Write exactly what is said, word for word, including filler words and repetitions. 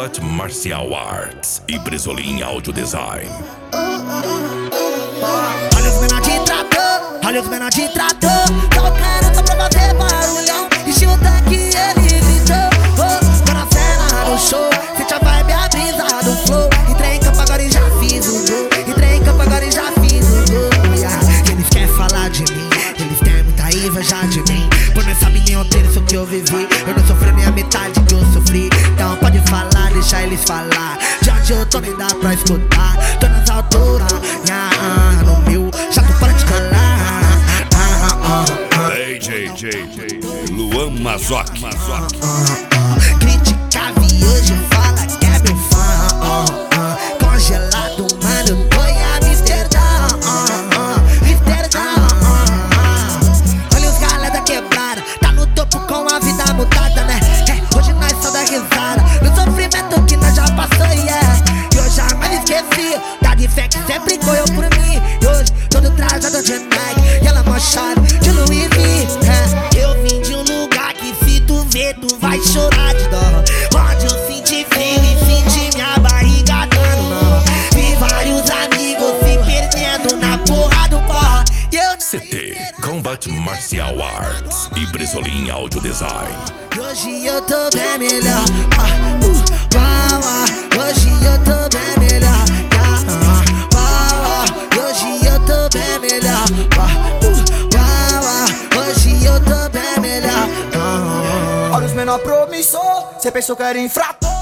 Combat Martial Arts e Bresolim Audio Design. Olha os menor de trator, olha os menor de trator. Tocando só pra fazer barulhão. Encheu o tanque e ele gritou. Oh, tô na cena do show, sente a vibe, a brisa do flow. Entrei em campo agora e já fiz o gol. Entrei em campo agora e já fiz o gol. Yeah. Eles querem falar de mim, eles têm muita inveja de mim. Por não sabe nem ontem isso que eu vivi. Eu não sofri nem a metade que eu sofri. Então pode falar, deixa eles falar. De onde eu tô nem dá pra escutar. Tô nas alturas, yeah, no meu, já tô para de colar. Hey, J J J Luan Mazoc. Criticava e hoje fala que é meu fã. Congelado, mano, tô em Amsterdã. Amsterdã. Olha os galera quebrada, tá no topo com a vida mudada, né? É, hoje nós só dá risada no sofrimento que nós já passou, yeah. E eu jamais esqueci da de fé que sempre correu por mim. E hoje todo trajado de Nike e ela mochada de Louis V. É, eu vim de um lugar que se tu ver tu vai chorar de dó. Onde eu senti frio e senti minha barriga dando nó. Vi vários amigos se perdendo na porra do pó. E eu não C T Combat Martial Arts e Bresolim Audio Design. Hoje eu tô bem melhor, ah, uh, uau, ah. Hoje eu tô bem melhor, ah, uau, ah. Hoje eu tô bem melhor, ah, uh, uau, ah. Hoje eu tô bem melhor, ah. Olha os menor promissor, cê pensou que era infrator.